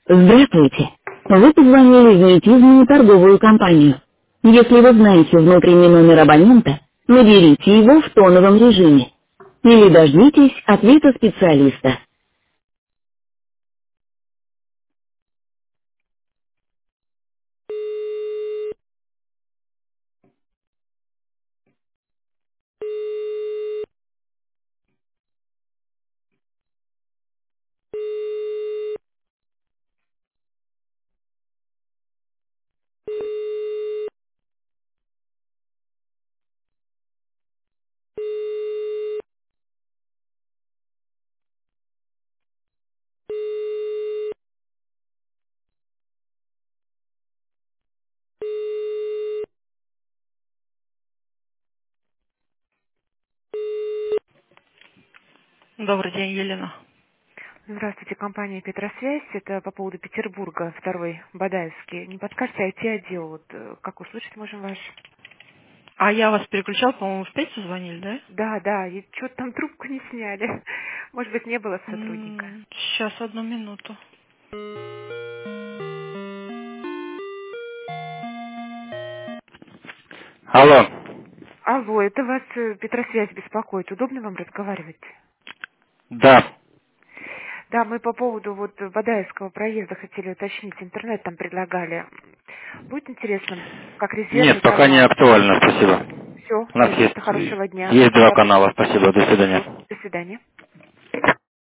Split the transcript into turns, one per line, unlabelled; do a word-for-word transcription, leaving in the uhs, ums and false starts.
Здравствуйте. Вы позвонили в неэтизмную торговую компанию. Если вы знаете внутренний номер абонента, наберите его в тоновом режиме. Или дождитесь ответа специалиста. Добрый день, Елена.
Здравствуйте, компания «Петросвязь». Это по поводу Петербурга, второй, Бадаевский. Не подскажете, ай ти-отдел, вот, э, как услышать можем ваш?
А я вас переключал, по-моему, в пятницу звонили, да?
Да, да, и что-то там трубку не сняли. Может быть, не было сотрудника.
М, Сейчас, одну минуту. Алло.
Алло, это вас э, Петросвязь беспокоит. Удобно вам разговаривать?
Да.
Да, мы по поводу вот Бадаевского проезда хотели уточнить. Интернет там предлагали. Будет интересно, как резервный
Нет, пока не
канал.
актуально, спасибо.
Все,
У нас есть,
пожалуйста, хорошего дня.
есть два
До,
канала, спасибо, до свидания.
до свидания.